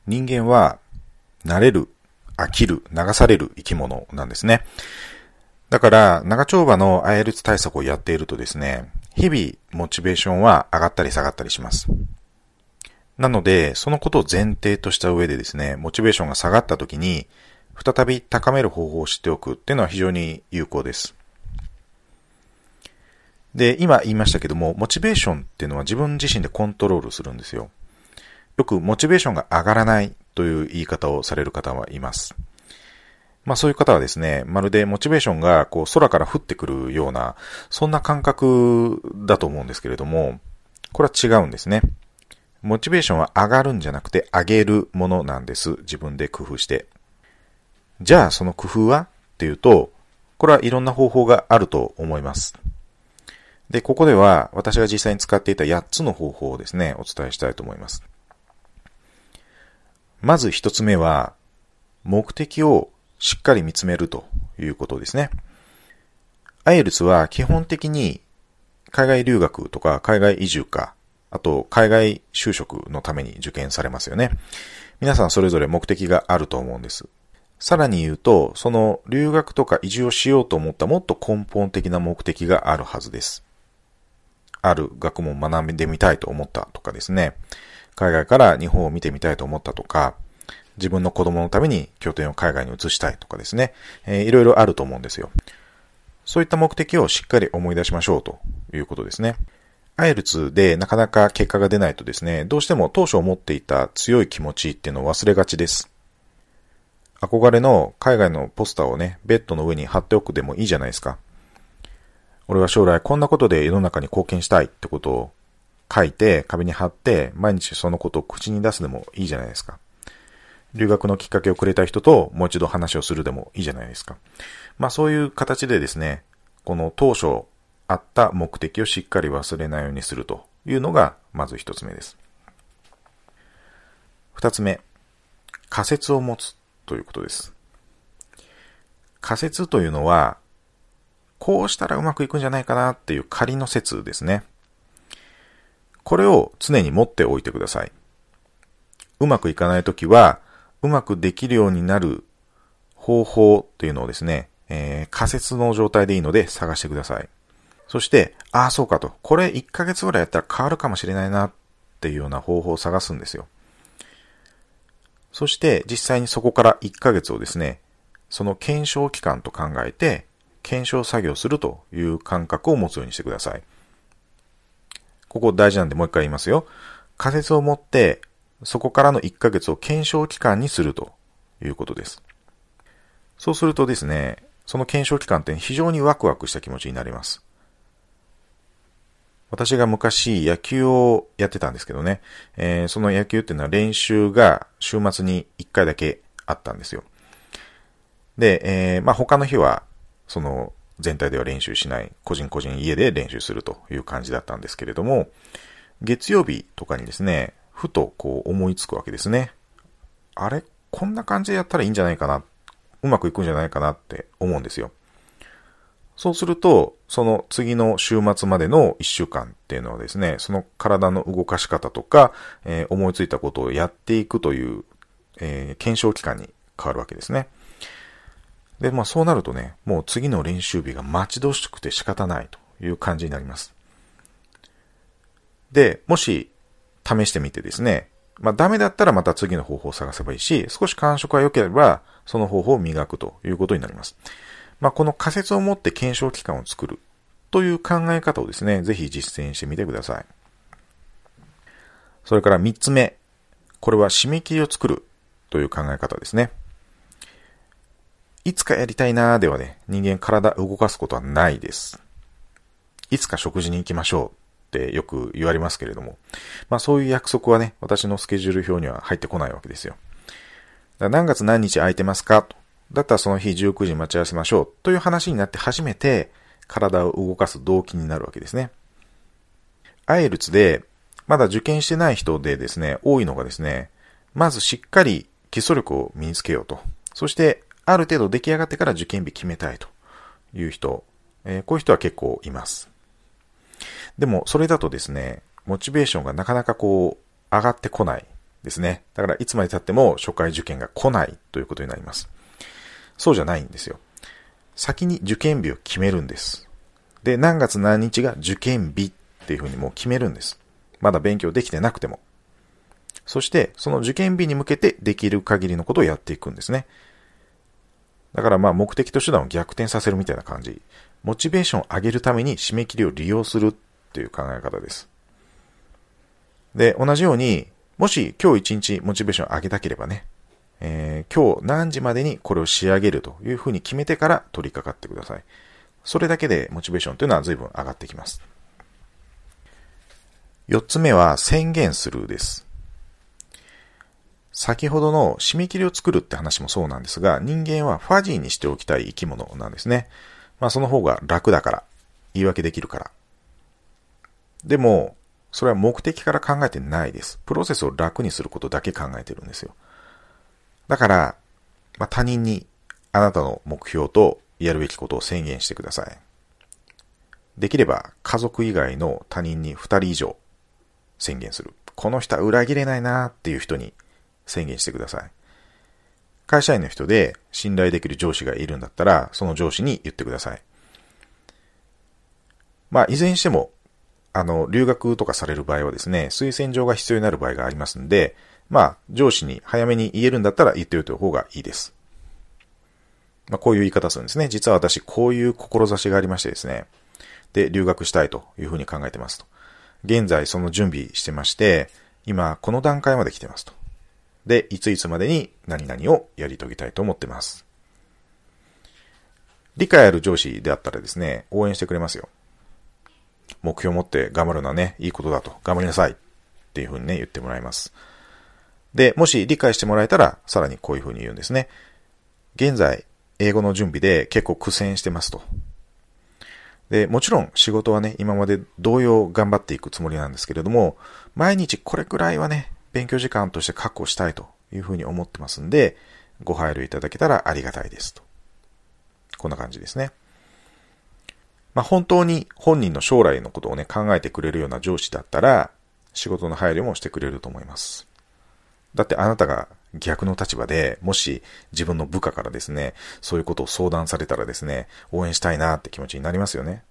人間は慣れる、飽きる、流される生き物なんですね。だから長丁場の IELTS 対策をやっているとですね、日々モチベーションは上がったり下がったりします。なので、そのことを前提とした上でですね、モチベーションが下がった時に、再び高める方法を知っておくっていうのは非常に有効です。で、今言いましたけども、モチベーションっていうのは自分自身でコントロールするんですよ。よくモチベーションが上がらないという言い方をされる方はいます。そういう方はですね、まるでモチベーションが空から降ってくるような、そんな感覚だと思うんですけれども、これは違うんですね。モチベーションは上がるんじゃなくて上げるものなんです。自分で工夫して。じゃあその工夫はっていうと、これはいろんな方法があると思います。で、ここでは私が実際に使っていた8つの方法をですね、お伝えしたいと思います。まず1つ目は、目的をしっかり見つめるということですね。IELTS は基本的に海外留学とか海外移住か、あと海外就職のために受験されますよね。皆さんそれぞれ目的があると思うんです。さらに言うと、その留学とか移住をしようと思ったもっと根本的な目的があるはずです。ある学問を学んでみたいと思ったとかですね。海外から日本を見てみたいと思ったとか、自分の子供のために拠点を海外に移したいとかですね。いろいろあると思うんですよ。そういった目的をしっかり思い出しましょうということですね。IELTS でなかなか結果が出ないとですね、どうしても当初思っていた強い気持ちっていうのを忘れがちです。憧れの海外のポスターをね、ベッドの上に貼っておくでもいいじゃないですか。俺は将来こんなことで世の中に貢献したいってことを書いて壁に貼って毎日そのことを口に出すでもいいじゃないですか。留学のきっかけをくれた人ともう一度話をするでもいいじゃないですか。そういう形でですね、この当初あった目的をしっかり忘れないようにするというのがまず一つ目です。二つ目、仮説を持つということです。仮説というのは、こうしたらうまくいくんじゃないかなっていう仮の説ですね。これを常に持っておいてください。うまくいかないときは、うまくできるようになる方法っていうのをですね、仮説の状態でいいので探してください。そして、そうかと。これ1ヶ月ぐらいやったら変わるかもしれないなっていうような方法を探すんですよ。そして実際にそこから1ヶ月をですね、その検証期間と考えて、検証作業するという感覚を持つようにしてください。ここ大事なんでもう一回言いますよ。仮説を持って、そこからの1ヶ月を検証期間にするということです。そうするとですね、その検証期間って非常にワクワクした気持ちになります。私が昔野球をやってたんですけどね、その野球っていうのは練習が週末に1回だけあったんですよ。で、他の日はその全体では練習しない、個人個人家で練習するという感じだったんですけれども、月曜日とかにですね、ふと思いつくわけですね。あれ？こんな感じでやったらいいんじゃないかな、うまくいくんじゃないかなって思うんですよ。そうすると、その次の週末までの1週間っていうのはですね、その体の動かし方とか、思いついたことをやっていくという、検証期間に変わるわけですね。で、そうなるとね、もう次の練習日が待ち遠しくて仕方ないという感じになります。で、もし試してみてですね、ダメだったらまた次の方法を探せばいいし、少し感触が良ければ、その方法を磨くということになります。この仮説を持って検証期間を作るという考え方をですね、ぜひ実践してみてください。それから3つ目、これは締め切りを作るという考え方ですね。いつかやりたいなーではね、人間体を動かすことはないです。いつか食事に行きましょうってよく言われますけれども、そういう約束はね、私のスケジュール表には入ってこないわけですよ。だから何月何日空いてますかと。だったらその日19時に待ち合わせましょうという話になって初めて体を動かす動機になるわけですね。IELTS でまだ受験してない人でですね、多いのがですね、まずしっかり基礎力を身につけようと。そしてある程度出来上がってから受験日決めたいという人、こういう人は結構います。でもそれだとですね、モチベーションがなかなか上がってこないですね。だからいつまで経っても初回受験が来ないということになります。そうじゃないんですよ。先に受験日を決めるんです。で、何月何日が受験日っていうふうにもう決めるんです。まだ勉強できてなくても。そして、その受験日に向けてできる限りのことをやっていくんですね。だから目的と手段を逆転させるみたいな感じ。モチベーションを上げるために締め切りを利用するっていう考え方です。で、同じように、もし今日一日モチベーションを上げたければね、今日何時までにこれを仕上げるというふうに決めてから取り掛かってください。それだけでモチベーションというのは随分上がってきます。4つ目は宣言するです。先ほどの締め切りを作るって話もそうなんですが、人間はファジーにしておきたい生き物なんですね。その方が楽だから、言い訳できるから。でも、それは目的から考えてないです。プロセスを楽にすることだけ考えてるんですよ。だから、他人にあなたの目標とやるべきことを宣言してください。できれば家族以外の他人に2人以上宣言する。この人は裏切れないなっていう人に宣言してください。会社員の人で信頼できる上司がいるんだったら、その上司に言ってください。いずれにしても、留学とかされる場合はですね、推薦状が必要になる場合がありますんで、上司に早めに言えるんだったら言っておいた方がいいです。こういう言い方するんですね。実は私、こういう志がありましてですね。で、留学したいというふうに考えてますと。現在その準備してまして、今この段階まで来てますと。で、いついつまでに何々をやり遂げたいと思ってます。理解ある上司であったらですね、応援してくれますよ。目標を持って頑張るのはね、いいことだと。頑張りなさい。っていうふうにね、言ってもらいます。で、もし理解してもらえたら、さらにこういうふうに言うんですね。現在、英語の準備で結構苦戦してますと。で、もちろん仕事はね、今まで同様頑張っていくつもりなんですけれども、毎日これくらいはね、勉強時間として確保したいというふうに思ってますんで、ご配慮いただけたらありがたいですと。こんな感じですね。本当に本人の将来のことをね、考えてくれるような上司だったら、仕事の配慮もしてくれると思います。だってあなたが逆の立場で、もし自分の部下からですね、そういうことを相談されたらですね、応援したいなって気持ちになりますよね。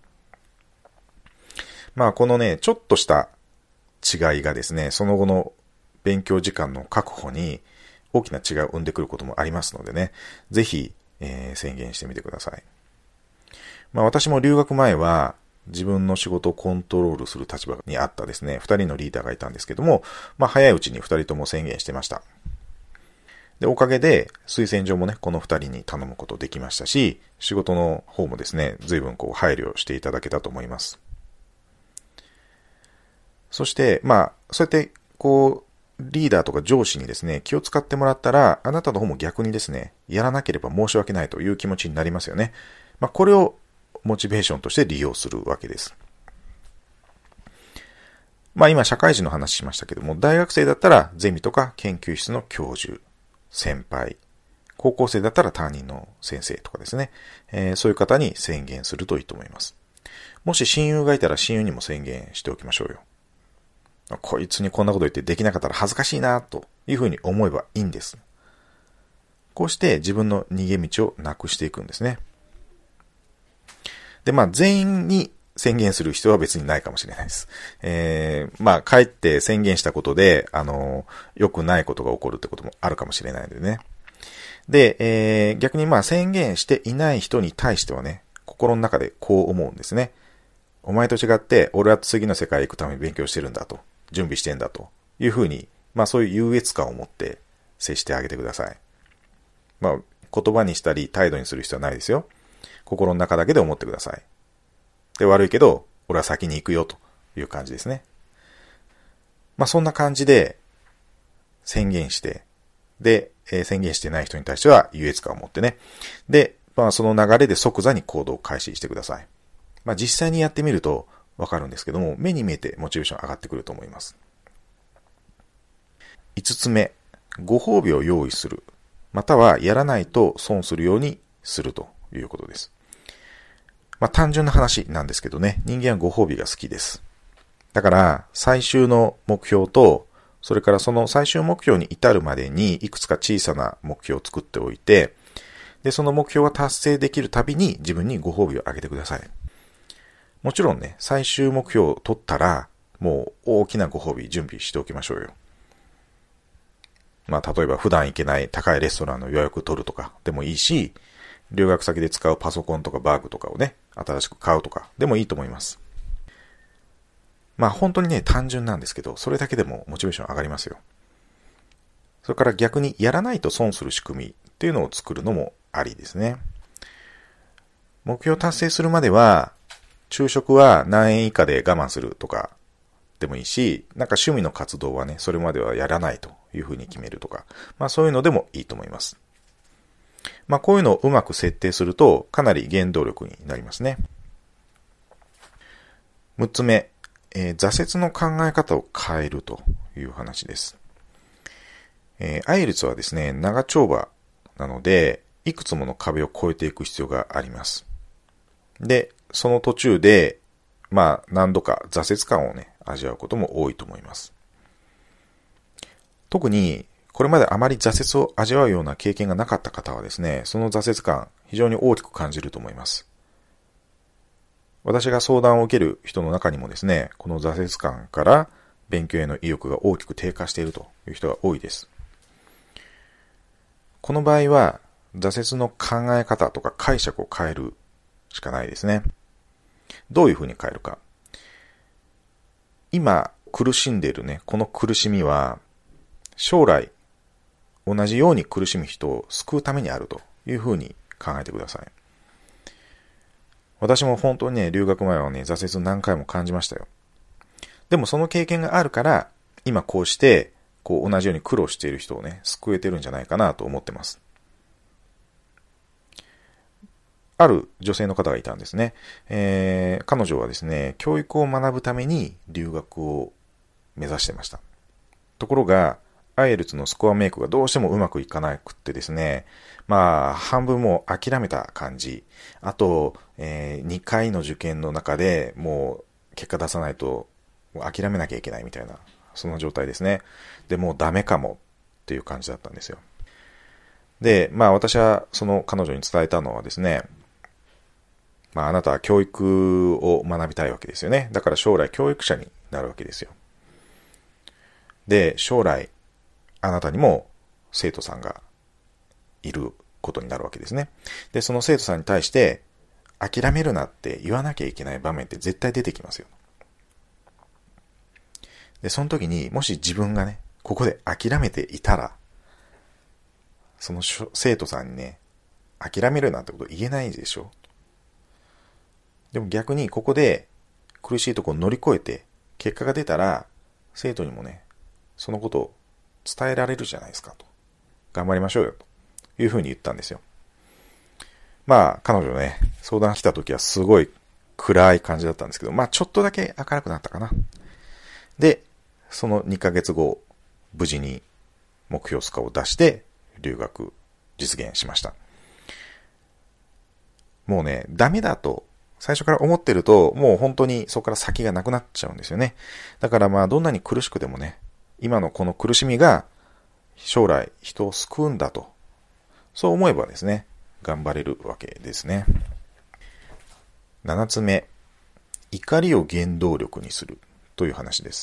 このね、ちょっとした違いがですね、その後の勉強時間の確保に大きな違いを生んでくることもありますのでね、ぜひ、宣言してみてください。私も留学前は自分の仕事をコントロールする立場にあったですね、二人のリーダーがいたんですけども、早いうちに二人とも宣言してました。で、おかげで推薦状もね、この二人に頼むことできましたし、仕事の方もですね、随分配慮していただけたと思います。そして、そうやって、リーダーとか上司にですね、気を使ってもらったら、あなたの方も逆にですね、やらなければ申し訳ないという気持ちになりますよね。これをモチベーションとして利用するわけです。今社会人の話しましたけども、大学生だったらゼミとか研究室の教授、先輩、高校生だったら担任の先生とかですね、そういう方に宣言するといいと思います。もし親友がいたら親友にも宣言しておきましょうよ。こいつにこんなこと言ってできなかったら恥ずかしいなというふうに思えばいいんです。こうして自分の逃げ道をなくしていくんですね。で、全員に宣言する必要は別にないかもしれないです。かえって宣言したことで、良くないことが起こるってこともあるかもしれないのでね。で、逆に宣言していない人に対してはね、心の中でこう思うんですね。お前と違って、俺は次の世界へ行くために勉強してるんだと、準備してんだというふうに、そういう優越感を持って接してあげてください。言葉にしたり態度にする必要はないですよ。心の中だけで思ってください。で、悪いけど、俺は先に行くよという感じですね。そんな感じで宣言して、で、宣言してない人に対しては優越感を持ってね。で、その流れで即座に行動を開始してください。実際にやってみるとわかるんですけども、目に見えてモチベーション上がってくると思います。5つ目、ご褒美を用意する。またはやらないと損するようにするということです。単純な話なんですけどね、人間はご褒美が好きです。だから、最終の目標と、 それからその最終目標に至るまでにいくつか小さな目標を作っておいて、で、その目標が達成できるたびに自分にご褒美をあげてください。もちろんね、最終目標を取ったら、もう大きなご褒美準備しておきましょうよ。まあ、例えば普段行けない高いレストランの予約取るとかでもいいし、留学先で使うパソコンとかバッグとかをね、新しく買うとかでもいいと思います。まあ本当にね、単純なんですけど、それだけでもモチベーション上がりますよ。それから逆にやらないと損する仕組みっていうのを作るのもありですね。目標達成するまでは、昼食は何円以下で我慢するとかでもいいし、なんか趣味の活動はね、それまではやらないというふうに決めるとか、まあそういうのでもいいと思います。まあこういうのをうまく設定するとかなり原動力になりますね。6つ目、挫折の考え方を変えるという話です。IELTS はですね、長丁場なので、いくつもの壁を越えていく必要があります。で、その途中で、まあ何度か挫折感をね、味わうことも多いと思います。特に、これまであまり挫折を味わうような経験がなかった方はですね、その挫折感、非常に大きく感じると思います。私が相談を受ける人の中にもですね、この挫折感から勉強への意欲が大きく低下しているという人が多いです。この場合は、挫折の考え方とか解釈を変えるしかないですね。どういうふうに変えるか。今苦しんでいるね、この苦しみは、将来同じように苦しむ人を救うためにあるというふうに考えてください。私も本当にね、留学前はね、挫折何回も感じましたよ。でもその経験があるから、今こうして、同じように苦労している人をね、救えてるんじゃないかなと思ってます。ある女性の方がいたんですね。彼女はですね、教育を学ぶために留学を目指してました。ところが、IELTS のスコアメイクがどうしてもうまくいかなくってですね、まあ、半分もう諦めた感じ。あと、2回の受験の中でもう結果出さないともう諦めなきゃいけないみたいな、そんな状態ですね。で、もうダメかもっていう感じだったんですよ。で、まあ私はその彼女に伝えたのはですね、まああなたは教育を学びたいわけですよね。だから将来教育者になるわけですよ。で、将来あなたにも生徒さんがいることになるわけですね。で、その生徒さんに対して諦めるなって言わなきゃいけない場面って絶対出てきますよ。で、その時にもし自分がね、ここで諦めていたら、その生徒さんにね、諦めるなんてこと言えないでしょ。でも逆にここで苦しいところを乗り越えて結果が出たら、生徒にもね、そのことを伝えられるじゃないですかと。頑張りましょうよというふうに言ったんですよ。まあ彼女ね、相談来た時はすごい暗い感じだったんですけど、まあちょっとだけ明るくなったかな。で、その2ヶ月後、無事に目標スコアを出して留学実現しました。もうね、ダメだと最初から思ってると、もう本当にそこから先がなくなっちゃうんですよね。だからまあどんなに苦しくてもね、今のこの苦しみが将来人を救うんだと、そう思えばですね、頑張れるわけですね。7つ目、怒りを原動力にするという話です。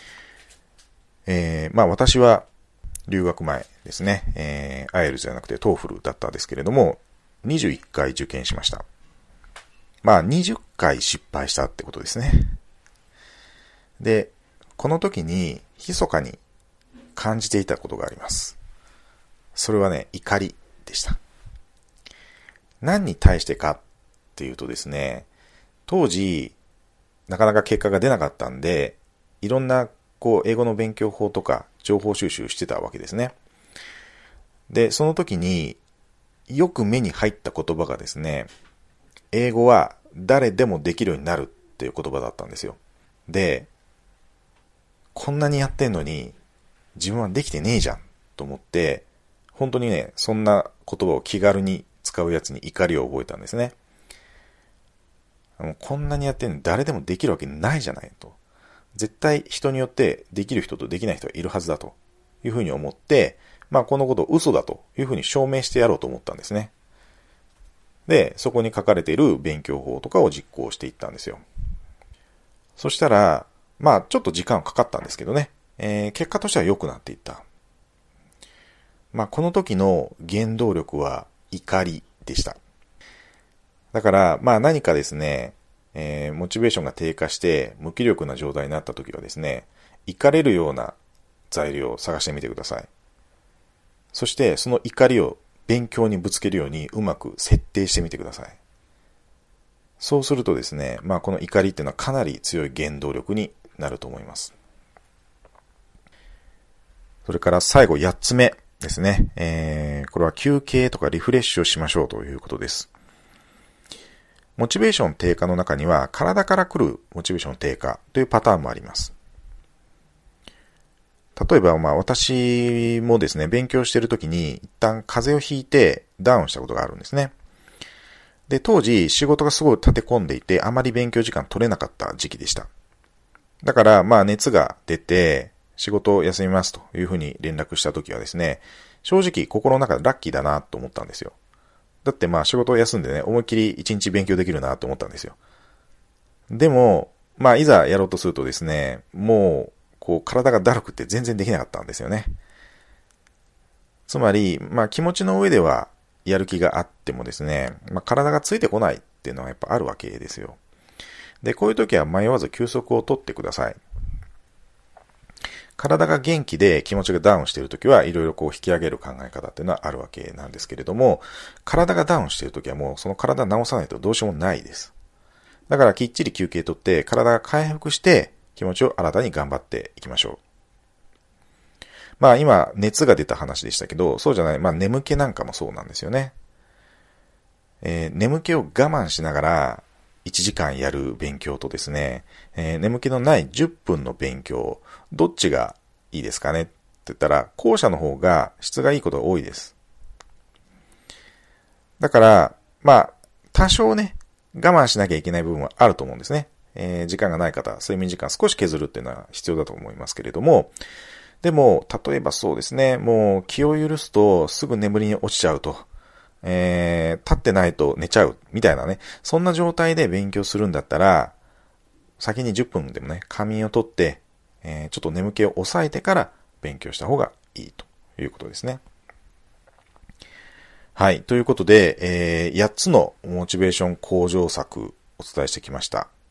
まあ私は留学前ですね、IELTS じゃなくて TOEFL だったんですけれども、21回受験しました。まあ20回失敗したってことですね。で、この時に密かに感じていたことがあります。それはね、怒りでした。何に対してかっていうとですね、当時なかなか結果が出なかったんで、いろんな英語の勉強法とか情報収集してたわけですね。で、その時によく目に入った言葉がですね、英語は誰でもできるようになるっていう言葉だったんですよ。で、こんなにやってんのに自分はできてねえじゃんと思って、本当にね、そんな言葉を気軽に使うやつに怒りを覚えたんですね。こんなにやってんのに誰でもできるわけないじゃないと。 絶対人によってできる人とできない人がいるはずだというふうに思って、このことを嘘だというふうに証明してやろうと思ったんですね。で、そこに書かれている勉強法とかを実行していったんですよ。そしたら、ちょっと時間はかかったんですけどね、結果としては良くなっていった。この時の原動力は怒りでした。だから、何かですね、モチベーションが低下して無気力な状態になった時はですね、怒れるような材料を探してみてください。そしてその怒りを勉強にぶつけるようにうまく設定してみてください。そうするとですね、この怒りっていうのはかなり強い原動力になると思います。それから最後8つ目ですね。これは休憩とかリフレッシュをしましょうということです。モチベーション低下の中には体から来るモチベーション低下というパターンもあります。例えば私もですね、勉強しているときに一旦風邪をひいてダウンしたことがあるんですね。で、当時仕事がすごい立て込んでいてあまり勉強時間取れなかった時期でした。だから熱が出て仕事を休みますというふうに連絡したときはですね、正直心の中でラッキーだなと思ったんですよ。だって仕事を休んでね、思いっきり一日勉強できるなと思ったんですよ。でも、いざやろうとするとですね、もう、体がだるくて全然できなかったんですよね。つまり、気持ちの上ではやる気があってもですね、体がついてこないっていうのはやっぱあるわけですよ。で、こういう時は迷わず休息を取ってください。体が元気で気持ちがダウンしているときはいろいろ引き上げる考え方っていうのはあるわけなんですけれども、体がダウンしているときはもうその体を治さないとどうしようもないです。だからきっちり休憩取って体が回復して気持ちを新たに頑張っていきましょう。今熱が出た話でしたけど、そうじゃない、眠気なんかもそうなんですよね。眠気を我慢しながら1時間やる勉強とですね、眠気のない10分の勉強、どっちがいいですかねって言ったら、後者の方が質がいいことが多いです。だから、多少ね、我慢しなきゃいけない部分はあると思うんですね。時間がない方、睡眠時間少し削るっていうのは必要だと思いますけれども、でも、例えばそうですね、もう気を許すとすぐ眠りに落ちちゃうと。立ってないと寝ちゃうみたいなね、そんな状態で勉強するんだったら、先に10分でもね、仮眠をとって、ちょっと眠気を抑えてから勉強した方がいいということですね。はい。ということで、8つのモチベーション向上策お伝えしてきました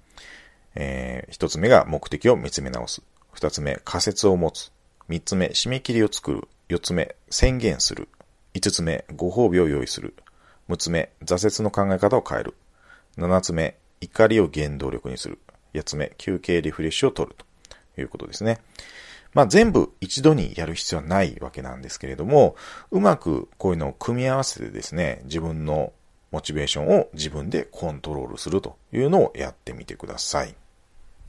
。1つ目が目的を見つめ直す。2つ目、仮説を持つ。3つ目、締め切りを作る。4つ目、宣言する。5つ目、ご褒美を用意する。6つ目、挫折の考え方を変える。7つ目、怒りを原動力にする。8つ目、休憩リフレッシュを取るということですね。全部一度にやる必要はないわけなんですけれども、うまくこういうのを組み合わせてですね、自分のモチベーションを自分でコントロールするというのをやってみてください。